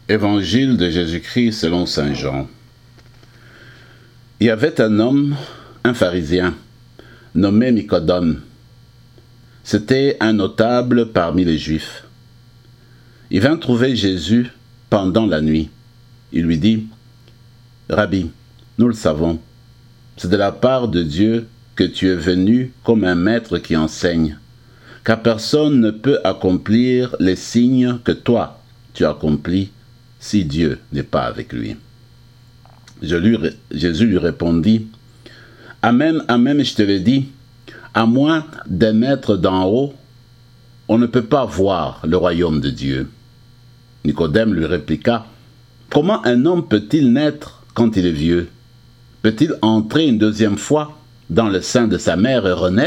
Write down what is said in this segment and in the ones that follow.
Évangile de Jésus-Christ selon saint Jean. Il y avait un homme, un pharisien, nommé Nicodème. C'était un notable parmi les Juifs. Il vint trouver Jésus pendant la nuit. Il lui dit, « Rabbi, nous le savons, c'est de la part de Dieu que tu es venu comme un maître qui enseigne, car personne ne peut accomplir les signes que toi tu accomplis si Dieu n'est pas avec lui. » Jésus lui répondit, « Amen, amen, je te le dis, à moins d'un maître d'en haut, on ne peut pas voir le royaume de Dieu. » Nicodème lui répliqua, « Comment un homme peut-il naître quand il est vieux? Peut-il entrer une deuxième fois dans le sein de sa mère et renaître? »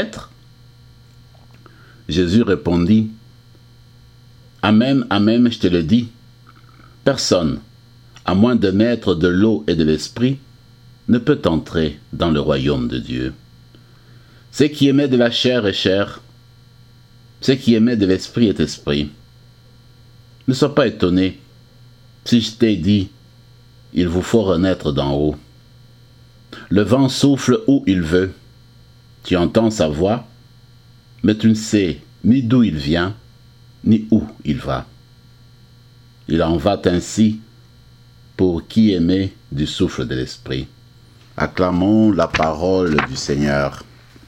Jésus répondit, « Amen, amen, je te le dis, personne, à moins de naître de l'eau et de l'esprit, ne peut entrer dans le royaume de Dieu. Ce qui émet de la chair est chair, ce qui émet de l'esprit est esprit. Ne sois pas étonné si je t'ai dit, il vous faut renaître d'en haut. Le vent souffle où il veut, tu entends sa voix, mais tu ne sais ni d'où il vient, ni où il va. Il en va ainsi pour qui émet du souffle de l'esprit. » Acclamons la parole du Seigneur.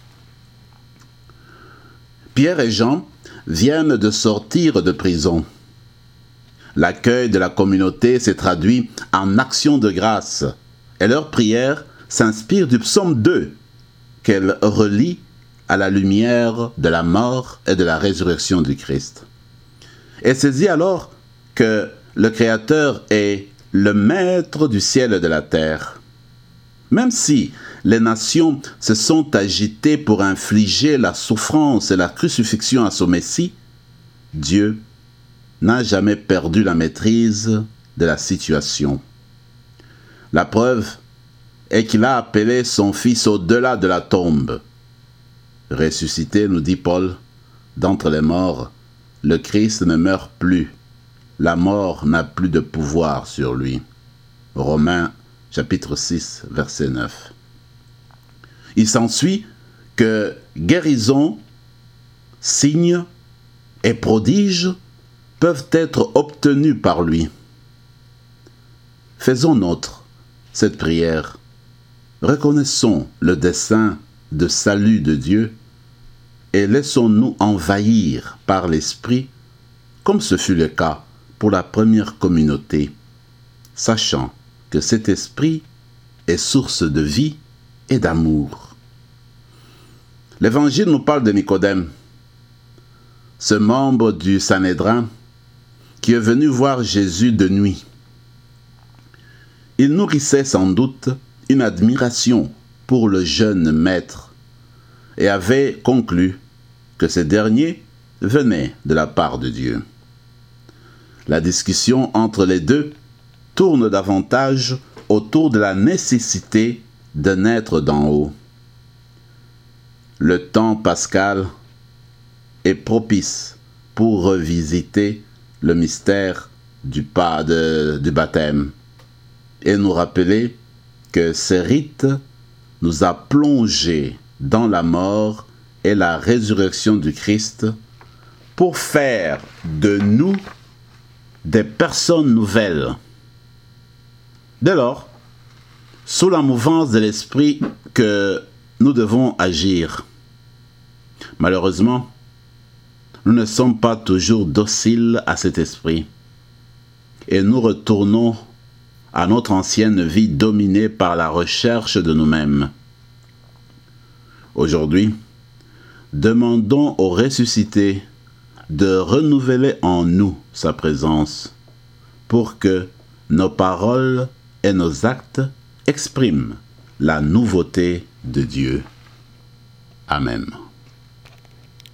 Pierre et Jean viennent de sortir de prison. L'accueil de la communauté s'est traduit en action de grâce et leur prière s'inspire du psaume 2 qu'elle relie à la lumière de la mort et de la résurrection du Christ. Elle saisit alors que le Créateur est le maître du ciel et de la terre. Même si les nations se sont agitées pour infliger la souffrance et la crucifixion à son Messie, Dieu n'a jamais perdu la maîtrise de la situation. La preuve est qu'il a appelé son Fils au-delà de la tombe. Ressuscité, nous dit Paul, d'entre les morts, le Christ ne meurt plus. La mort n'a plus de pouvoir sur lui. Romains chapitre 6, verset 9. Il s'ensuit que guérison, signes et prodiges peuvent être obtenus par lui. Faisons nôtre cette prière. Reconnaissons le dessein de salut de Dieu et laissons-nous envahir par l'Esprit, comme ce fut le cas pour la première communauté, sachant que cet esprit est source de vie et d'amour. L'Évangile nous parle de Nicodème, ce membre du Sanhédrin qui est venu voir Jésus de nuit. Il nourrissait sans doute une admiration pour le jeune maître et avait conclu que ce dernier venait de la part de Dieu. La discussion entre les deux tourne davantage autour de la nécessité de naître d'en haut. Le temps pascal est propice pour revisiter le mystère du baptême et nous rappeler que ce rite nous a plongés dans la mort et la résurrection du Christ pour faire de nous des personnes nouvelles. Dès lors, sous la mouvance de l'esprit que nous devons agir. Malheureusement, nous ne sommes pas toujours dociles à cet esprit et nous retournons à notre ancienne vie dominée par la recherche de nous-mêmes. Aujourd'hui, demandons au ressuscité de renouveler en nous sa présence pour que nos paroles et nos actes expriment la nouveauté de Dieu. Amen.